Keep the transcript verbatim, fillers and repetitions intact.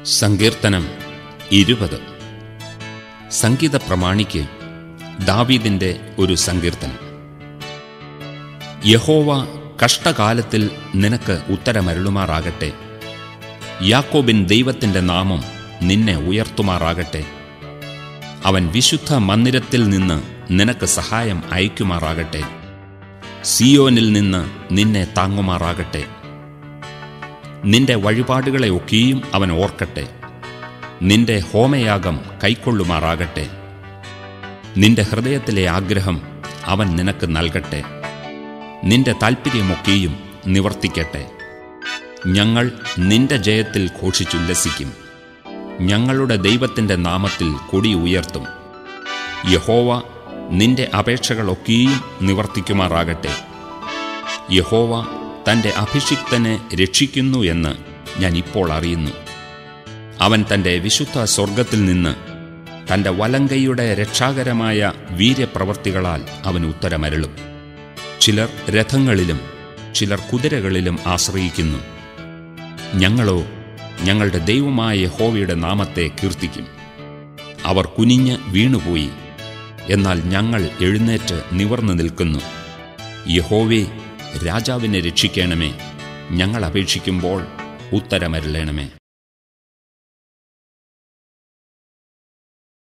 സങ്കീർത്തനം ഇരുപത്. സംഗീത പ്രമാണിക്ക് ദാവീദിന്റെ ഒരു സങ്കീർത്തനം. യഹോവ കഷ്ടകാലത്തിൽ നിനക്ക് ഉത്തരമരുളുമാറാകട്ടെ. യാക്കോബിൻ ദൈവത്തിന്റെ നാമം നിന്നെ ഉയർത്തുമാറാകട്ടെ. അവൻ വിശുദ്ധ മന്ദിരത്തിൽ നിന്ന് നിനക്ക് സഹായം അയക്കുമാറാകട്ടെ. സിയോനിൽ നിന്ന് നിന്നെ താങ്ങുമാറാകട്ടെ. നിന്റെ വഴിപാടുകളെ ഒക്കെയും അവൻ ഓർക്കട്ടെ. നിന്റെ ഹോമയാഗം കൈക്കൊള്ളുമാറാകട്ടെ. നിന്റെ ഹൃദയത്തിലെ ആഗ്രഹം അവൻ നിനക്ക് നൽകട്ടെ. നിന്റെ താൽപ്പര്യമൊക്കെയും നിവർത്തിക്കട്ടെ. ഞങ്ങൾ നിന്റെ ജയത്തിൽ ഘോഷിച്ചുല്ലസിക്കും. ഞങ്ങളുടെ ദൈവത്തിന്റെ നാമത്തിൽ കൊടി ഉയർത്തും. യഹോവ നിന്റെ അപേക്ഷകളൊക്കെയും നിവർത്തിക്കുമാറാകട്ടെ. യഹോവ തന്റെ അഭിഷിക്തനെ രക്ഷിക്കുന്നു എന്ന് ഞാൻ ഇപ്പോൾ അറിയുന്നു. അവൻ തന്റെ വിശുദ്ധ സ്വർഗത്തിൽ നിന്ന് തന്റെ വലങ്കൈയുടെ രക്ഷാകരമായ വീര്യപ്രവർത്തികളാൽ അവൻ ഉത്തരമരുളും. ചിലർ രഥങ്ങളിലും ചിലർ കുതിരകളിലും ആശ്രയിക്കുന്നു. ഞങ്ങളോ ഞങ്ങളുടെ ദൈവമായ യഹോവയുടെ നാമത്തെ കീർത്തിക്കും. അവർ കുനിഞ്ഞ് വീണുപോയി, എന്നാൽ ഞങ്ങൾ എഴുന്നേറ്റ് നിവർന്നു നിൽക്കുന്നു. യഹോവേ, രാജാവിനെ രക്ഷിക്കണമേ. ഞങ്ങൾ അപേക്ഷിക്കുമ്പോൾ ഉത്തരമരുളണമേ.